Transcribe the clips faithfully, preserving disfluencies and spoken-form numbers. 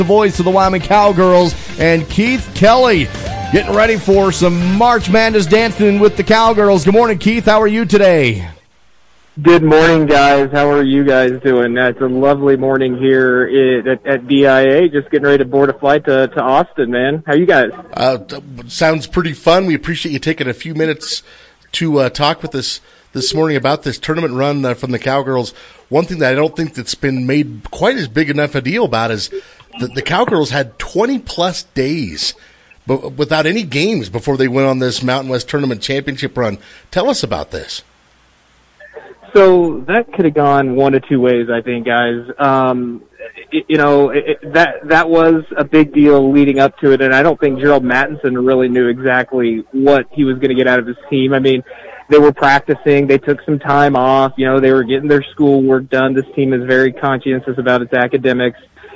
The voice of the Wyoming Cowgirls, and Keith Kelly getting ready for some March Madness dancing with the Cowgirls. Good morning, Keith. How are you today? Good morning, guys. How are you guys doing? Uh, it's a lovely morning here at, at D I A. Just getting ready to board a flight to, to Austin, man. How are you guys? Uh, sounds pretty fun. We appreciate you taking a few minutes to uh, talk with us this morning about this tournament run uh, from the Cowgirls. One thing that I don't think that's been made quite as big enough a deal about is the, the Cowgirls had twenty-plus days but without any games before they went on this Mountain West Tournament championship run. Tell us about this. So that could have gone one of two ways, I think, guys. Um, it, you know, it, that that was a big deal leading up to it, and I don't think Gerald Mattinson really knew exactly what he was going to get out of his team. I mean, they were practicing. They took some time off. You know, they were getting their schoolwork done. This team is very conscientious about its academics.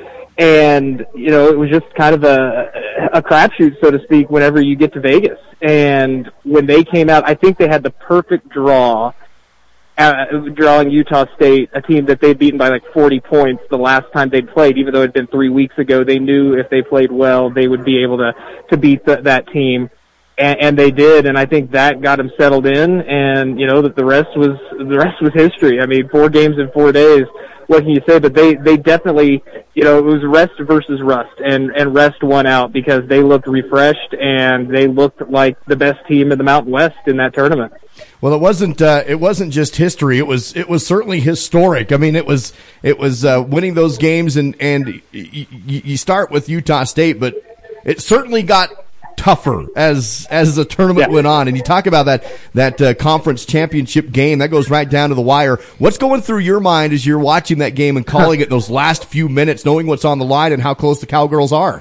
And, you know, it was just kind of a, a crapshoot, so to speak, whenever you get to Vegas. And when they came out, I think they had the perfect draw, uh, drawing Utah State, a team that they'd beaten by like forty points the last time they'd played, even though it had been three weeks ago. They knew if they played well, they would be able to, to beat the, that team. And, and they did, and I think that got them settled in, and, you know, that the rest was, the rest was history. I mean, four games in four days. What can you say? But they, they definitely, you know, it was rest versus rust, and, and rest won out because they looked refreshed and they looked like the best team in the Mountain West in that tournament. Well, it wasn't, uh, it wasn't just history. It was, it was certainly historic. I mean, it was, it was, uh, winning those games, and, and y- y- you start with Utah State, but it certainly got tougher as as the tournament yeah. went on. And you talk about that that uh, conference championship game that goes right down to the wire. What's going through your mind as you're watching that game and calling it those last few minutes, knowing what's on the line and how close the Cowgirls are?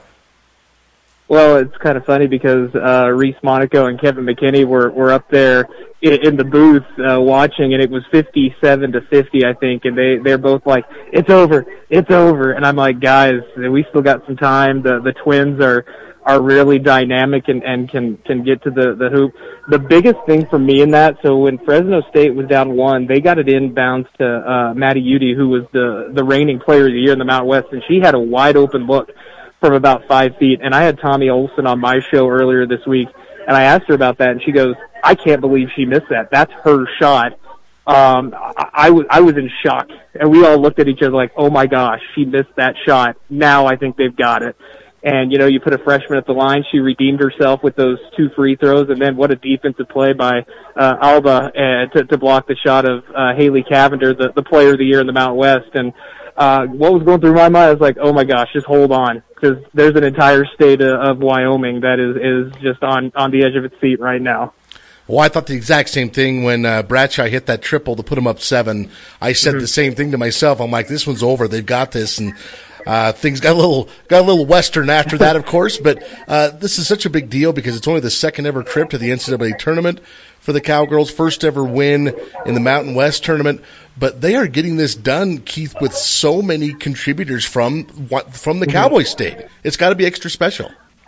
Well, it's kind of funny because uh, Reese Monaco and Kevin McKinney were were up there in, in the booth uh, watching, and it was fifty-seven to fifty, I think, and they they're both like, "It's over, it's over," and I'm like, "Guys, we still got some time." The the Twins are. are really dynamic and, and can, can get to the, the hoop. The biggest thing for me in that, so when Fresno State was down one, they got it inbounds to, uh, Maddie Udy, who was the, the reigning player of the year in the Mountain West, and she had a wide open look from about five feet. And I had Tommy Olson on my show earlier this week, and I asked her about that, and she goes, "I can't believe she missed that. That's her shot." Um, I, I was, I was in shock, and we all looked at each other like, "Oh my gosh, she missed that shot. Now I think they've got it." And, you know, you put a freshman at the line. She redeemed herself with those two free throws. And then what a defensive play by uh, Alba uh, to, to block the shot of uh, Haley Cavender, the, the player of the year in the Mountain West. And uh, what was going through my mind, I was like, oh, my gosh, just hold on. Because there's an entire state of, of Wyoming that is, is just on, on the edge of its seat right now. Well, I thought the exact same thing when uh, Bradshaw hit that triple to put him up seven. I said mm-hmm. the same thing to myself. I'm like, this one's over. They've got this. And Uh, things got a little, got a little Western after that, of course, but, uh, this is such a big deal because it's only the second ever trip to the N C double A tournament for the Cowgirls, first ever win in the Mountain West tournament, but they are getting this done, Keith, with so many contributors from, from the Cowboy State. It's gotta be extra special.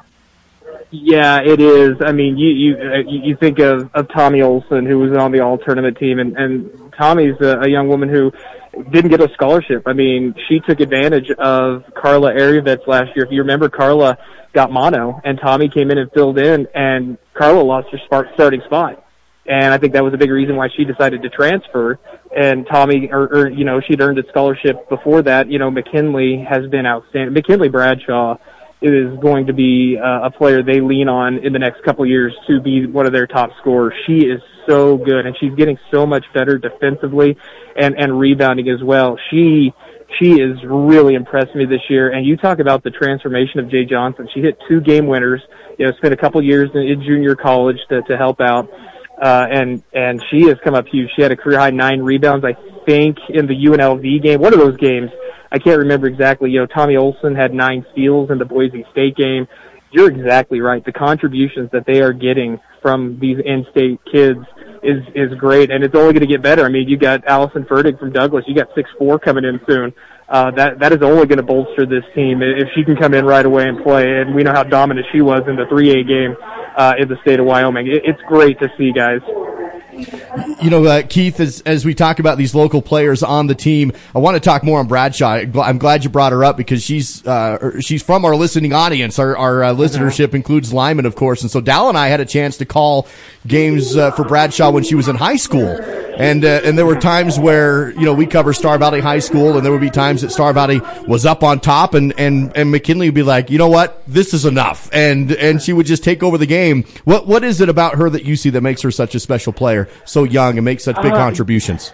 Yeah, it is. I mean, you, you, uh, you think of, of Tommy Olson, who was on the all tournament team, and, and Tommy's a, a young woman who didn't get a scholarship. I mean, she took advantage of Carla Arievitz last year. If you remember, Carla got mono, and Tommy came in and filled in, and Carla lost her spark starting spot. And I think that was a big reason why she decided to transfer. And Tommy, or, or you know, she'd earned a scholarship before that. You know, McKinley has been outstanding. McKinley Bradshaw is going to be uh, a player they lean on in the next couple of years to be one of their top scorers. She is so good, and she's getting so much better defensively and, and rebounding as well. She she is really impressed me this year. And you talk about the transformation of Jay Johnson. She hit two game winners, you know, spent a couple years in, in junior college to, to help out. Uh, and, and she has come up huge. She had a career high nine rebounds, I think, in the U N L V game. One of those games, I can't remember exactly. You know, Tommy Olson had nine steals in the Boise State game. You're exactly right. The contributions that they are getting from these in-state kids is is great, and it's only going to get better. I mean, you got Allison Ferdig from Douglas. You got six four coming in soon. Uh, that that is only going to bolster this team if she can come in right away and play. And we know how dominant she was in the three A game uh, in the state of Wyoming. It, it's great to see, guys. You know, uh, Keith, as, as we talk about these local players on the team, I want to talk more on Bradshaw. I'm glad you brought her up because she's uh, she's from our listening audience. Our, our uh, listenership mm-hmm. includes Lyman, of course. And so Dal and I had a chance to call games uh, for Bradshaw when she was in high school. And uh, and there were times where, you know, we cover Star Valley High School, and there would be times that Star Valley was up on top, and, and, and McKinley would be like, you know what, this is enough. And and she would just take over the game. What What is it about her that you see that makes her such a special player, so young, and makes such big uh, contributions?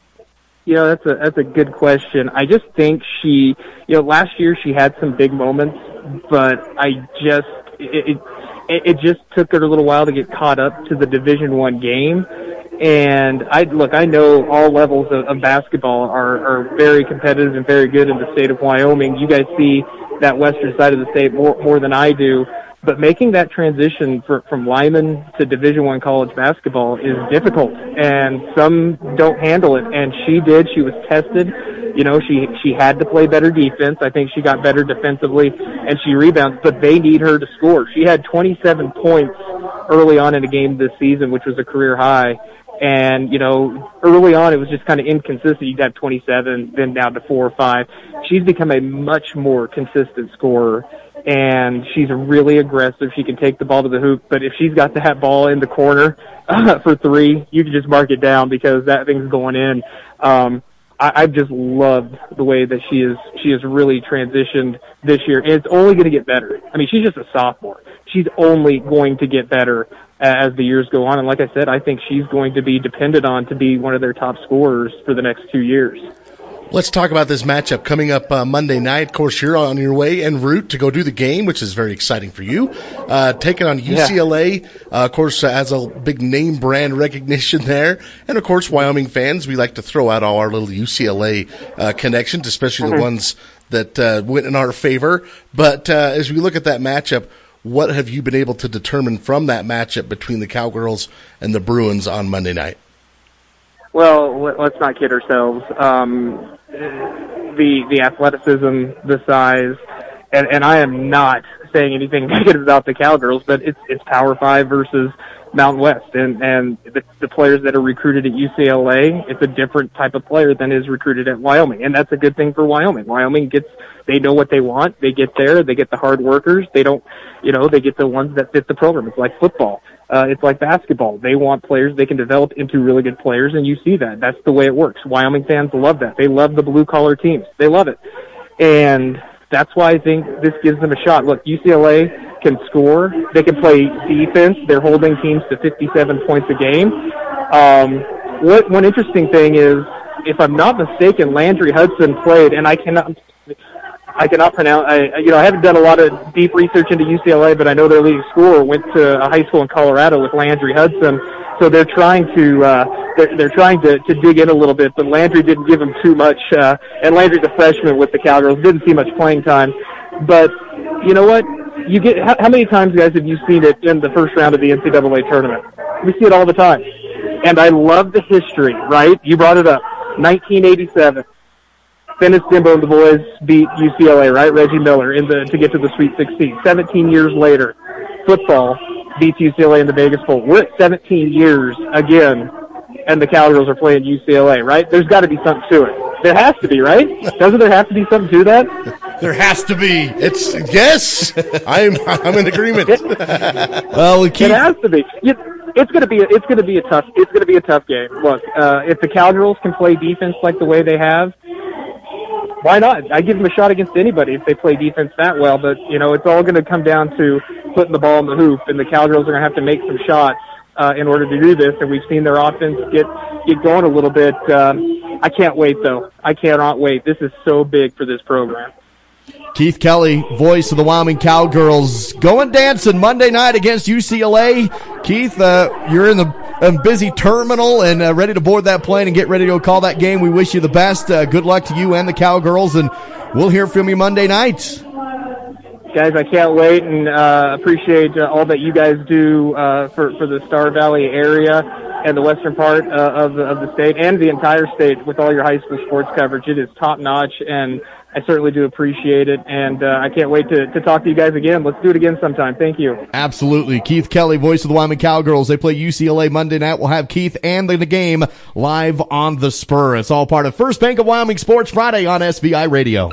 You know, that's a that's a good question. I just think she, you know, last year she had some big moments, but I just, it, it, it just took her a little while to get caught up to the Division One game. And I look, I know all levels of, of basketball are, are very competitive and very good in the state of Wyoming. You guys see that western side of the state more more than I do. But making that transition for, from Lyman to Division One college basketball is difficult, and some don't handle it. And she did. She was tested. You know, she she had to play better defense. I think she got better defensively, and she rebounds. But they need her to score. She had twenty-seven points early on in a game this season, which was a career high. And, you know, early on it was just kind of inconsistent. You'd have twenty-seven, then down to four or five. She's become a much more consistent scorer, and she's really aggressive. She can take the ball to the hoop, but if she's got that ball in the corner uh, for three, you can just mark it down because that thing's going in. Um, I, I've just loved the way that she is, she has really transitioned this year, and it's only going to get better. I mean, she's just a sophomore. She's only going to get better as the years go on. And like I said, I think she's going to be depended on to be one of their top scorers for the next two years. Let's talk about this matchup coming up uh, Monday night. Of course, you're on your way en route to go do the game, which is very exciting for you. Uh, taking on U C L A, yeah. uh, of course, uh, has a big name brand recognition there. And, of course, Wyoming fans, we like to throw out all our little U C L A uh, connections, especially mm-hmm. the ones that uh, went in our favor. But uh, as we look at that matchup, what have you been able to determine from that matchup between the Cowgirls and the Bruins on Monday night? Well, let's not kid ourselves. Um, the the athleticism, the size, and, and I am not saying anything negative about the Cowgirls, but it's it's Power Five versus Mountain West, and and the, the players that are recruited at U C L A, it's a different type of player than is recruited at Wyoming, and that's a good thing for Wyoming. Wyoming gets, they know what they want, they get there, they get the hard workers, they don't, you know, they get the ones that fit the program. It's like football. Uh, it's like basketball. They want players they can develop into really good players, and you see that. That's the way it works. Wyoming fans love that. They love the blue-collar teams. They love it. And that's why I think this gives them a shot. Look, U C L A can score. They can play defense. They're holding teams to fifty-seven points a game. Um, what, one interesting thing is, if I'm not mistaken, Landry Hudson played, and I cannot... I cannot pronounce, I, you know, I haven't done a lot of deep research into U C L A, but I know their leading scorer went to a high school in Colorado with Landry Hudson. So they're trying to, uh, they're, they're trying to, to dig in a little bit, but Landry didn't give them too much, uh, and Landry's a freshman with the Cowgirls, didn't see much playing time. But, you know what? You get, how, how many times, guys, have you seen it in the first round of the N C double A tournament? We see it all the time. And I love the history, right? You brought it up. nineteen eighty-seven. Dennis Dimbo and the boys beat U C L A, right? Reggie Miller in the to get to the Sweet sixteen. seventeen years later, football beats U C L A in the Vegas Bowl. We're at seventeen years again, and the Cowgirls are playing U C L A, right? There's got to be something to it. There has to be, right? Doesn't there have to be something to that? There has to be. It's yes. I'm I'm in agreement. Well, we keep... It has to be. It, it's gonna be. A, it's gonna be a tough. It's gonna be a tough game. Look, uh, if the Cowgirls can play defense like the way they have, why not? I give them a shot against anybody if they play defense that well. But, you know, it's all going to come down to putting the ball in the hoop, and the Cowgirls are going to have to make some shots uh, in order to do this. And we've seen their offense get get going a little bit. Um, I can't wait, though. I cannot wait. This is so big for this program. Keith Kelly, voice of the Wyoming Cowgirls, going dancing Monday night against U C L A. Keith, uh, you're in the a busy terminal and uh, ready to board that plane and get ready to go call that game. We wish you the best. Uh, good luck to you and the Cowgirls, and we'll hear from you Monday night. Guys, I can't wait, and uh, appreciate uh, all that you guys do uh, for, for the Star Valley area and the western part uh, of, the, of the state and the entire state with all your high school sports coverage. It is top-notch, and I certainly do appreciate it, and uh, I can't wait to, to talk to you guys again. Let's do it again sometime. Thank you. Absolutely. Keith Kelly, voice of the Wyoming Cowgirls. They play U C L A Monday night. We'll have Keith and the game live on the Spur. It's all part of First Bank of Wyoming Sports Friday on S V I Radio.